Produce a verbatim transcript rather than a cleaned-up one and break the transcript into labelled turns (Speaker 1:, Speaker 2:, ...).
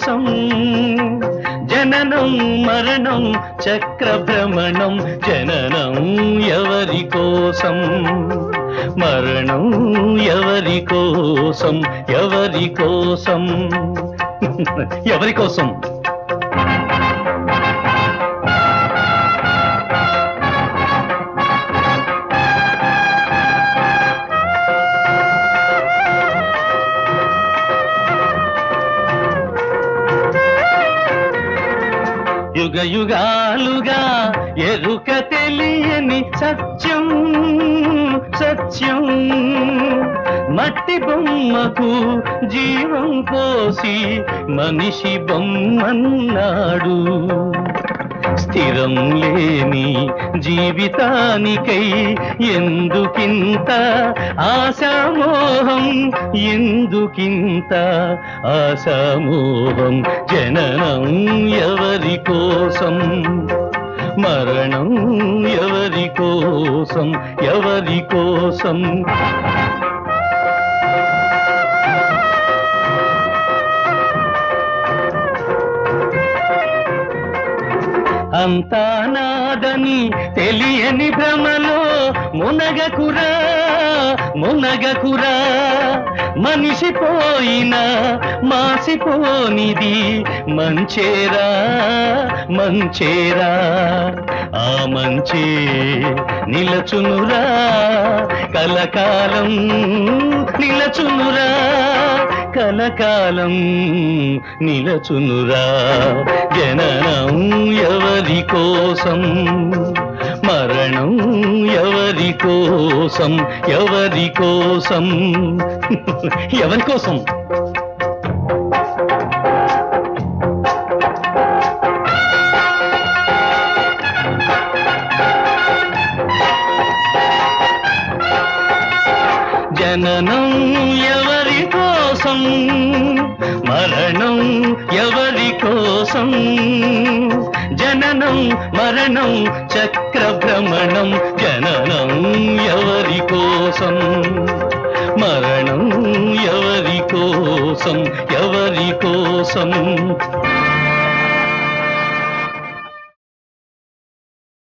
Speaker 1: కోసం జననం మరణం చక్రభ్రమణం జననం ఎవరి కోసం మరణం ఎవరి కోసం ఎవరి కోసం ఎవరి కోసం యుగ యుగాలుగా ఎరుక తెలియని సత్యం సత్యం మట్టి బొమ్మకు జీవం పోసి మనిషి బొమ్మన్నాడు స్థిరం లేని జీవితానికై ఎందుకింత ఆశామోహం ఎందుకింత ఆశామోహం జననం ఎవరి కోసం మరణం ఎవరి కోసం ఎవరి కోసం అంతా నాదని తెలియని భ్రమలో మునగకురా మునగకురా మనిషి పోయిన మాసిపోనిది మంచేరా మంచేరా ఆ మంచే నిలచునురా కలకాలం నిలచునురా కలకాలం నిలచునురా జననం ఎవరి కోసం మరణం ఎవరి కోసం ఎవరి కోసం ఎవరి కోసం జననం ఎవరి కోసం మరణం ఎవరి కోసం జననం మరణం చక్రభ్రమణం జననం ఎవరి కోసం మరణం ఎవరి కోసం ఎవరి కోసం